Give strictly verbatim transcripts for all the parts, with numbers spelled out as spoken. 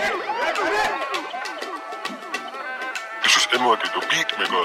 This is M O D, the beat maker.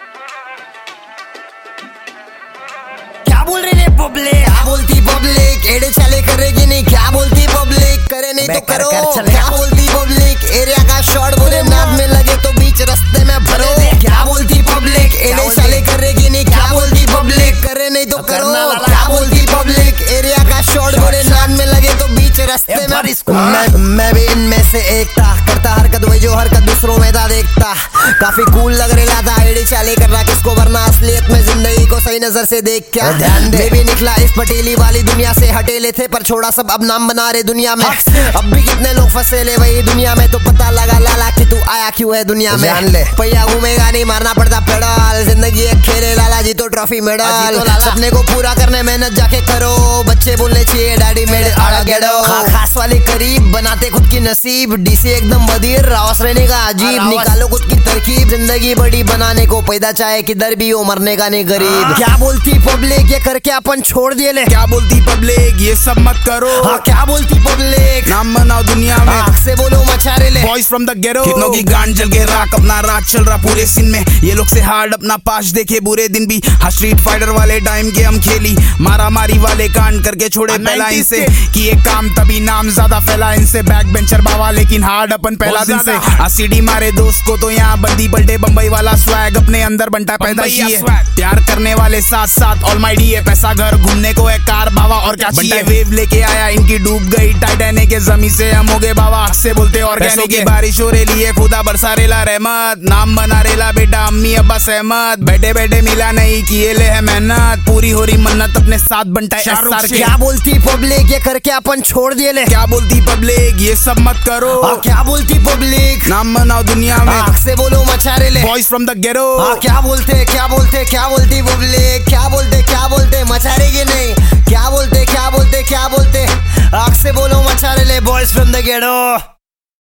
क्या बोल रही है पब्लिक, क्या बोलती पब्लिक, एड़े चले करेगी नहीं, क्या बोलती पब्लिक, करे नहीं तो करो, क्या बोलती पब्लिक, एरिया का शॉट बोले नाद में लगे तो बीच रास्ते में भरो, क्या बोलती पब्लिक, एड़े चले करेगी नहीं, क्या बोलती पब्लिक, करे नहीं तो करो, क्या बोलती पब्लिक, एरिया का शॉट बोले नाद में लगे तो बीच रास्ते में मैं, मैं भी इनमें से एक था, करता हरकत वही जो हरकत दूसरों में था देखता, काफी कूल लग रहा था, एड़ी चाले कर रहा किसको, वरना असलियत में जिंदगी को सही नजर से देख क्या ध्यान दे भी निकला इस पटेली वाली दुनिया से, हटेले थे पर छोड़ा सब अब नाम बना रहे दुनिया में, अब भी कितने लोग फंसे ले वही दुनिया में, तो पता लगा लाला कि तू आया क्यों है दुनिया में, जान ले पैया घूमेगा नहीं मारना पड़ता पेडल, जिंदगी एक खेले लाला जी तो ट्रॉफी मेडल, सपने को पूरा करने मेहनत जाके करो, बच्चे बोलने चाहिए डैडी मेरे आड़ा गेडो, खास वाले करीब बनाते खुद की नसीब, डीसी एकदम बदीर रावस रहने का अजीब, निकालो खुद की तरकीब, जिंदगी बड़ी बनाने को पैदा चाहे किधर भी हो, मरने का नहीं गरीब, क्या बोलती पब्लिक ये करके अपन छोड़ दिए ले, क्या बोलती पब्लिक ये सब मत करो, हाँ क्या बोलती पब्लिक नाम बनाओ दुनिया में, आँख से बोलो मचारे ले, बॉयज फ्रॉम द गेरो, कितनों की गांड जल के राख, अपना राज चल रहा पूरे सीन में, ये लोग से हार्ड अपना पास देखे बुरे दिन भी, हाँ स्ट्रीट फाइटर वाले टाइम के हम खेली, मारा मारी वाले कांड करके छोड़े पहला इनसे, कि ये काम तभी नाम ज्यादा फैला इनसे, बैक बेंचर बाबा लेकिन हार्ड अपन पहला दिन से, सीडी मारे दोस्त को तो यहाँ बंदी पलटे, बम्बई वाला स्वैग अपने अंदर बनता पैदा है, प्यार करने वाले साथ साथ ऑलमाइटी है, पैसा घर घूमने को है कार बाबा और क्या चाहिए, वेव लेके आया इनकी डूब गई टाइटैनिक के जमी से हम हो गए बाबा, से बोलते ऑर्गेनिक की बारिश हो रही है, खुदा बरसा रेला रहमत, नाम बना रेला बेटा अम्मी अब्बा सहमत, बैठे बैठे मिला नहीं किए ले है मेहनत, पूरी हो रही मन्नत अपने साथ बनता है, क्या बोलती पब्लिक ये करके अपन छोड़ दिए ले, क्या बोलती पब्लिक ये सब मत करो, क्या बोलती पब्लिक नाम बनाओ दुनिया में, आँख से बोलो मचारे ले, बॉयज फ्रॉम द गेरो, क्या बोलते क्या बोलते क्या बोलती पब्लिक, क्या बोलते क्या बोलते मचारेगी नहीं, क्या बोलते क्या बोलते क्या बोलते, आँख से बोलो मचारे ले, बॉयज फ्रॉम द गेरो।